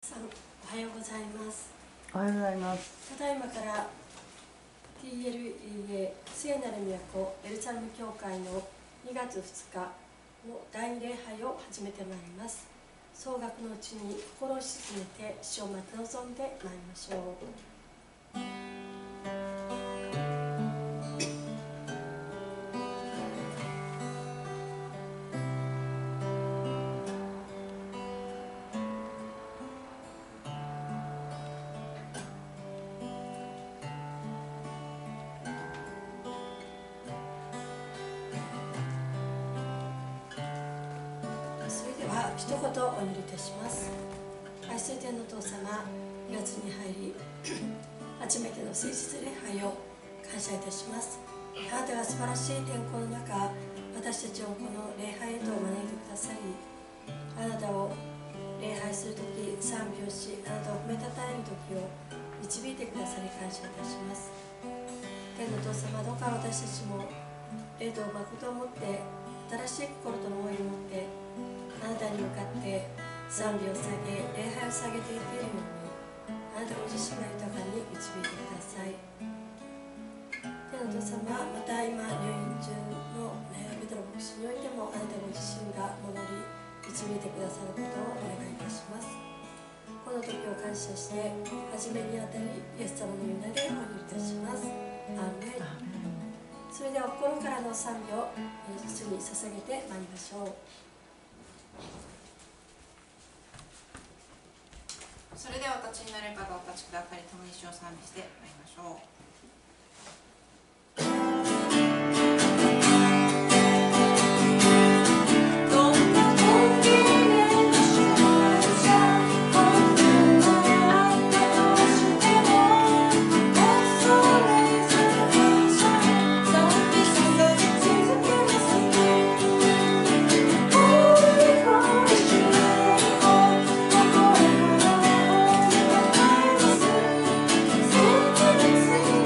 さん、おはようございます。 おはようございます。 ただいまから TLEA 聖なる都エルサレム教会の2月2日の第2礼拝を始めてまいります。総額のうちに心を静めて主を待ち望んでまいりましょう。一言お祈りいたします。愛する天のお父様、2月に入り初めての誠実礼拝を感謝いたします。あなたが素晴らしい天候の中、私たちをこの礼拝へと招いてくださり、あなたを礼拝するとき、賛美をし、あなたを褒めたたえるときを導いてくださり感謝いたします。天のお父様、どうか私たちも霊と誠をもって新しい心と思いを持ってあなたに向かって賛美を下げ、礼拝を下げていけるように、あなたご自身が豊かに導いてください。天のお父様、また今入院中のペトロ牧師においても、あなたご自身が守り導いてくださることをお願いいたします。この時を感謝して、初めにあたりイエス様の皆でお祈りいたします。アーメン。それでは心からの賛美を主に捧げてまいりましょう。 それではお立ちになれる方お立ちくださり、共に主を賛美してまいりましょう。 Thank you.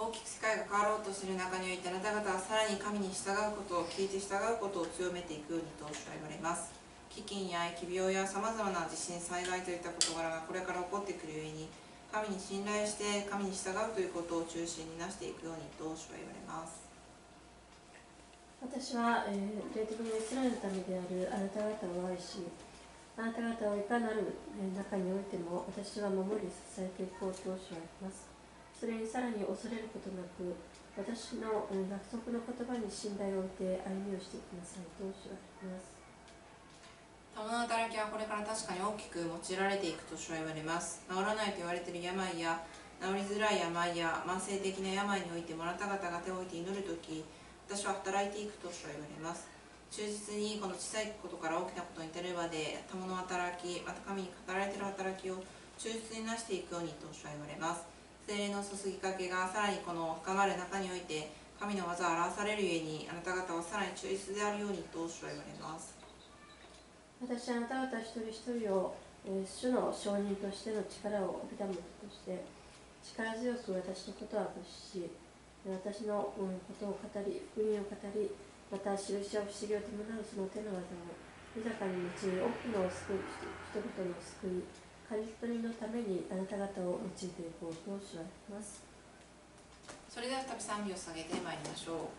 大きく世界が変わろうとしている中において、あなた方はさらに神に従うことを、聞いて従うことを強めていくようにと主は言われます。飢饉や疫病やさまざまな地震、災害といった事柄がこれから起こってくるゆえに、神に信頼して神に従うということを中心になしていくようにと主は言われます。 私は、霊的なイスラエルのためであるあなた方を愛し、あなた方をいかなる中においても私は守り支えていこうと主は言います。それにさらに恐れることなく、私の約束の言葉に信頼を置いて歩みをしていきなさいと主は言います。 賜の働きはこれから確かに大きく用いられていくと主は言われます。治らないと言われている病や治りづらい病や慢性的な病においてもあなた方が手を置いて祈るとき、私は働いていくと主は言われます。忠実にこの小さいことから大きなことに至るまで賜の働き、また神に語られている働きを忠実になしていくようにと主は言われます。聖霊の注ぎかけがさらにこの深まる中において神の技を表されるゆえに、あなた方はさらに忠実であるようにと主は言われます。 私はあなた方一人一人を、主の証人としての力を帯びたものとして力強く私のことを明かし、私のことを語り、福音を語り、また印や不思議を伴うその手の技を豊かに用い、多くの人々の救い、刈り取りのためにあなた方を用いていこうと主は言います。 それでは再び賛美を捧げてまいりましょう。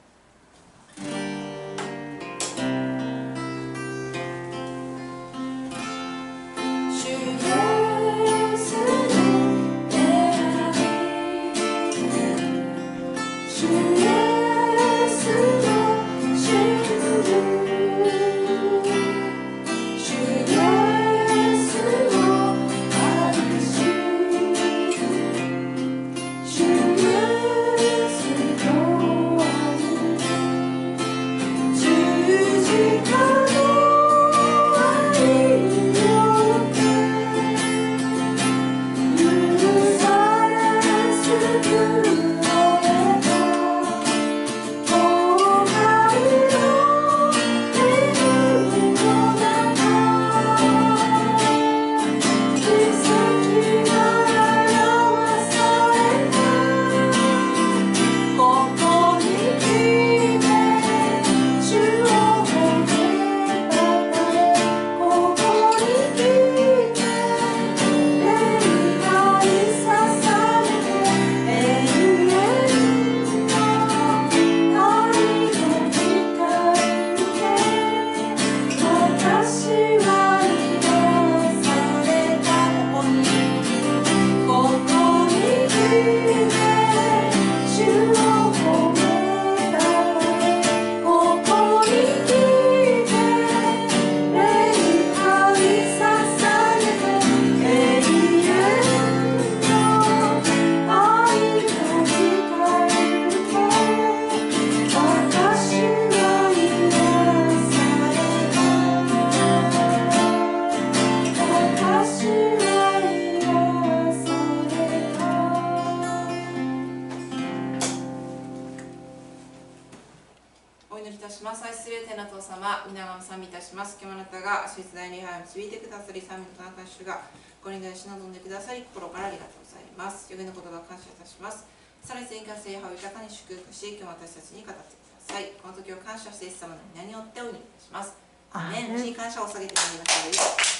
導いてくださり、賛美の田中主がご臨在し望んでくださり、心からありがとうございます。予言の言葉を感謝いたします。さらに全員が聖派を豊かに祝福し、今日私たちに語ってください。この時を感謝してイエス様の皆によってお祈りいたします。アーメン。主に感謝を下げてまいりましょう。